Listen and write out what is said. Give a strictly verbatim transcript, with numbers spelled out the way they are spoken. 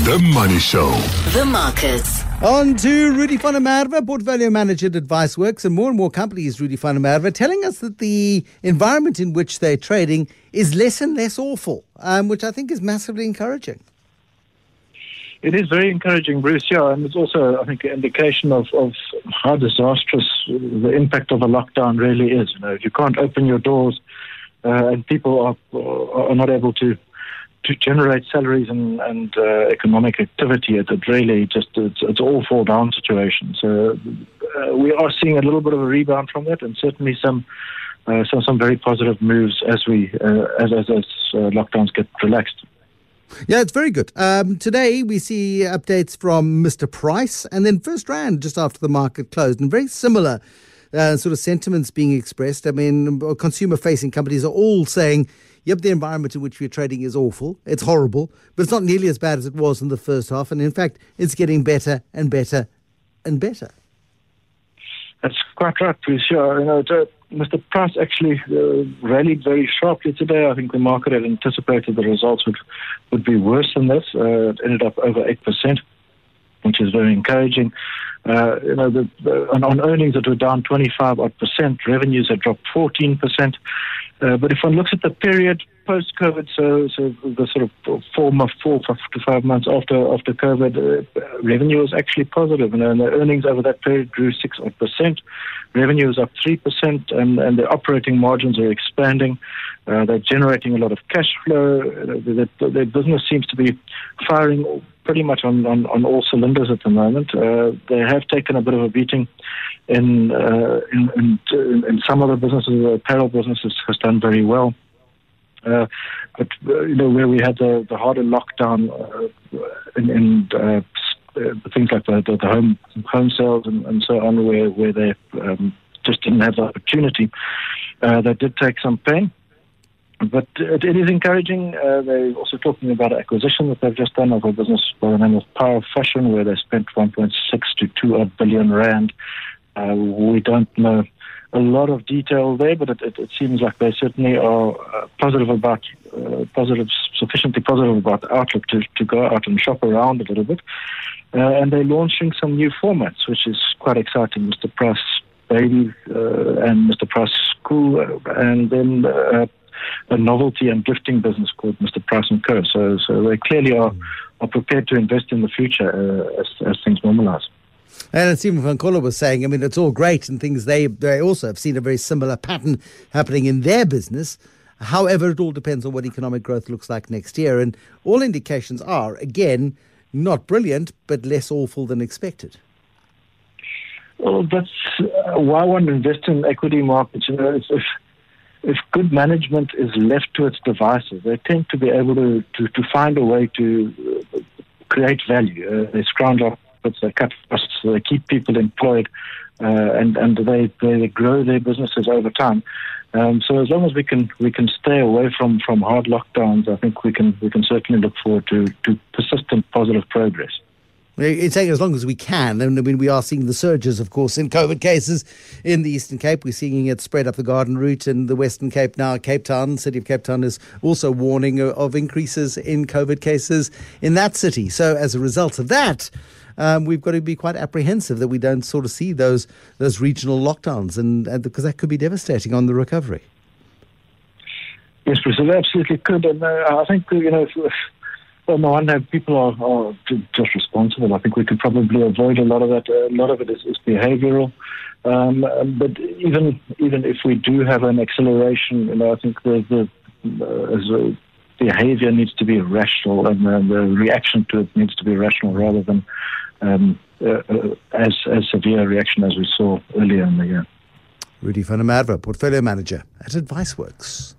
The Money Show. The markets. On to Rudy van der Merwe, Portfolio Manager at AdviceWorks, and more and more companies, Rudy van der Merwe, telling us that the environment in which they're trading is less and less awful, um, which I think is massively encouraging. It is very encouraging, Bruce, yeah, and it's also, I think, an indication of, of how disastrous the impact of a lockdown really is. You know, if you can't open your doors uh, and people are, are not able to to generate salaries and, and uh, economic activity, it, it really just, it's, it's all fall down situation. So uh, we are seeing a little bit of a rebound from that, and certainly some uh, some, some very positive moves as we uh, as, as, as uh, lockdowns get relaxed. Yeah, it's very good. Um, today we see updates from Mister Price, and then First Rand just after the market closed, and very similar uh, sort of sentiments being expressed. I mean, consumer-facing companies are all saying, yep, the environment in which we're trading is awful, it's horrible, but it's not nearly as bad as it was in the first half, and in fact, it's getting better and better and better. That's quite right, Bruce. Yeah, you know, the, Mister Price actually uh, rallied very sharply today. I think the market had anticipated the results would, would be worse than this. Uh, it ended up over eight percent, which is very encouraging. Uh, you know, the, the, on, on earnings that were down twenty-five odd percent, revenues had dropped fourteen percent. Uh, but if one looks at the period post-COVID, so, so the sort of four, four to five months after after COVID, uh, revenue was actually positive, and, and the earnings over that period grew six odd percent. Revenue is up three percent, and, and the operating margins are expanding. Uh, they're generating a lot of cash flow. Their, their business seems to be firing pretty much on, on, on all cylinders at the moment. Uh, they have taken a bit of a beating in uh, in, in, in some other businesses. The apparel businesses has done very well. Uh, but, uh, you know, where we had the, the harder lockdown uh, in, in uh, uh, things like the, the, the home home sales and, and so on, where, where they um, just didn't have the opportunity, uh, they did take some pain. But it, it is encouraging. Uh, they're also talking about an acquisition that they've just done of a business by the name of Power Fashion, where they spent one point six to two odd billion rand. Uh, we don't know a lot of detail there, but it, it, it seems like they certainly are uh, positive about, uh, positive, sufficiently positive about the outlook to, to go out and shop around a little bit. Uh, and they're launching some new formats, which is quite exciting. Mister Price Baby uh, and Mister Price School, uh, and then uh, a novelty and gifting business called Mister Price and Co. So, so they clearly are, are prepared to invest in the future uh, as, as things normalize. And as Stephen van Coller was saying, I mean, it's all great and things. They, they also have seen a very similar pattern happening in their business. However, it all depends on what economic growth looks like next year. And all indications are, again, not brilliant, but less awful than expected. Well, that's uh, why one invests in equity markets. You know, if, if if good management is left to its devices, they tend to be able to, to, to find a way to uh, create value. Uh, they scrounge up, they cut costs, they keep people employed, uh, and and they, they grow their businesses over time. Um, so as long as we can we can stay away from, from hard lockdowns, I think we can we can certainly look forward to, to persistent positive progress. It's saying as long as we can. And I mean, we are seeing the surges, of course, in COVID cases in the Eastern Cape. We're seeing it spread up the Garden Route and the Western Cape now. Cape Town, City of Cape Town is also warning of increases in COVID cases in that city. So as a result of that, um, we've got to be quite apprehensive that we don't sort of see those those regional lockdowns, and, and because that could be devastating on the recovery. Yes, Bruce, it absolutely could. And uh, I think, you know, if, if on the one hand, people are, are just responsible. I think we could probably avoid a lot of that. A lot of it is, is behavioural. Um, but even even if we do have an acceleration, you know, I think the, the uh, as a behaviour needs to be rational, and uh, the reaction to it needs to be rational rather than um, uh, uh, as as severe a reaction as we saw earlier in the year. Rudy van der Merwe, Portfolio Manager at AdviceWorks.